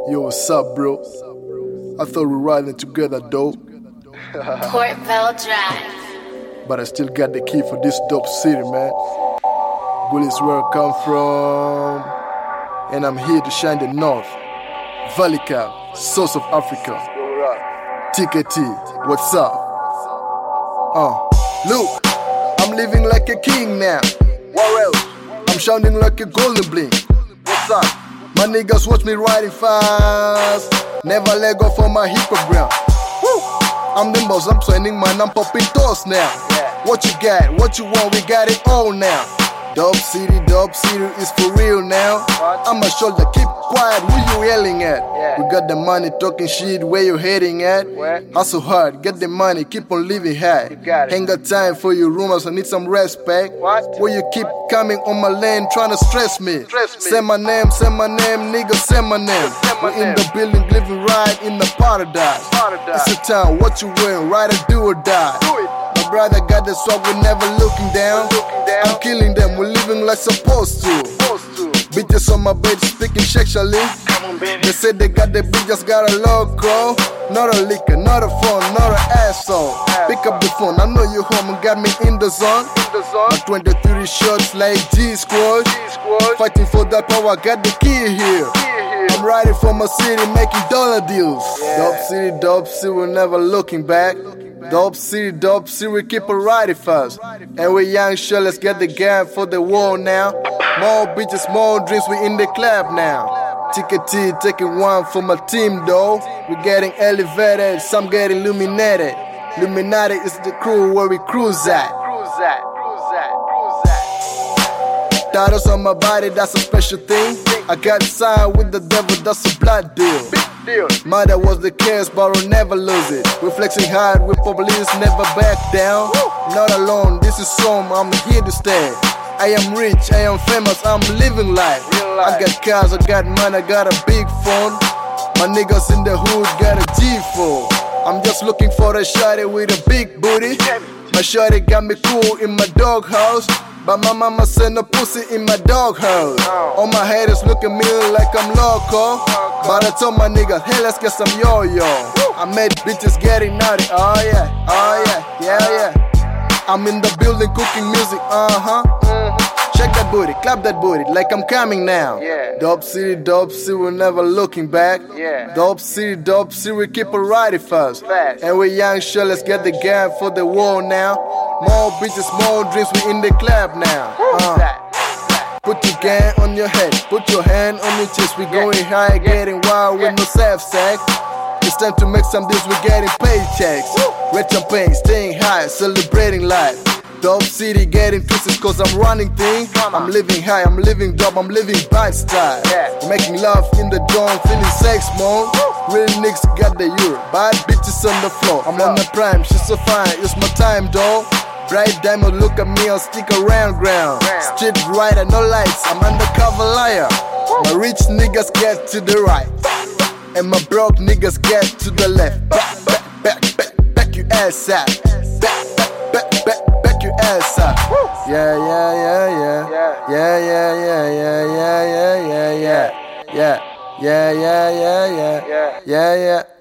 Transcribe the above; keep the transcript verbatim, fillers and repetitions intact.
Yo, what's up, bro? I thought we were riding together, dope. Portville Drive. But I still got the key for this dope city, man. Gully is where I come from, and I'm here to shine the north. Valicap, source of Africa. T K T, what's up? Uh, look, I'm living like a king now. What else? I'm shining like a golden blink. What's up? My niggas watch me riding fast. Never let go from my hippogram. Woo! I'm the boss, I'm training, man, I'm popping toast now. Yeah. What you got, what you want, we got it all now. Dope city, dope city is for real now. What? I'm a shoulder, keep quiet, who you yelling at? Yeah. We got the money, talking shit, where you heading at? Where? Hustle hard, get the money, keep on living high. You got it. Ain't got time for your rumors, I need some respect. What? Where you keep coming on my lane, trying to stress me. Stress me. Say my name, say my name, nigga, say my name. Say my We're name. In the building, living right in the paradise. paradise. It's a town, what you wearing, ride or do or die. Do it. My brother got the swag, we're never looking down. looking down. I'm killing them, we're living like supposed to. Supposed to. Bitches on my bed speaking sexually. On, they say they got the bitch, just got a logo. Not a liquor, not a phone, not an asshole. Ass Pick up the phone, I know you home and got me in the zone. In the zone. My twenty-three shots like G-Squad. G-Squad. Fighting for that power, got the key here. I'm riding for my city, making dollar deals. Yeah. Dope city, dope city, we're never looking back. Dope city, dope city, we keep it riding fast. And we young sure, let's get the game for the war now. More bitches, more drinks, we in the club now. T K T, taking one for my team though. We getting elevated, some getting illuminated. Illuminati is the crew where we cruise at. Cruise at, cruise at, cruise at. Titles on my body, that's a special thing. I got signed with the devil, that's a blood deal. deal. Mother was the case, but I'll never lose it. We're flexing hard with police, never back down. Woo. Not alone, this is some, I'm here to stay. I am rich, I am famous, I'm living life. life. I got cars, I got money, I got a big phone. My niggas in the hood got a G four. I'm just looking for a shawty with a big booty. My shawty got me cool in my doghouse, but my mama send a pussy in my doghouse. All my haters look at me like I'm loco, but I told my niggas, hey, let's get some yo-yo. I made bitches getting naughty, oh yeah, oh yeah, yeah, yeah. I'm in the building cooking music, uh-huh. Mm-hmm. Shake that booty, clap that booty, like I'm coming now. Yeah. Dope city, dope city, we're never looking back. Yeah. Dope city, dope city, we keep it riding fast. fast. And we young sure, let's get the game for the war now. More bitches, more drinks, we in the club now. Uh. Put your gang on your head, put your hand on your chest. We going high, getting wild with no self sex. It's time to make some deals, we're getting paychecks. Red champagne, staying high, celebrating life. Dope city, getting twisted cause I'm running things. I'm living high, I'm living dope, I'm living bad style. Making love in the dorm, feeling sex mode. Real niggas got the euro, bad bitches on the floor. I'm on the prime, she's so fine, it's my time though. Bright diamond, look at me, I'll stick around ground. Street rider, no lights, I'm undercover liar. My rich niggas get to the right, and my broke niggas get to the left. Back, back, back, back, back your ass out. Back, back, back, back, back your ass out. Yeah, yeah, yeah, yeah. Yeah, yeah, yeah, yeah, yeah, yeah, yeah, yeah. Yeah, yeah, yeah, yeah, yeah, yeah, yeah.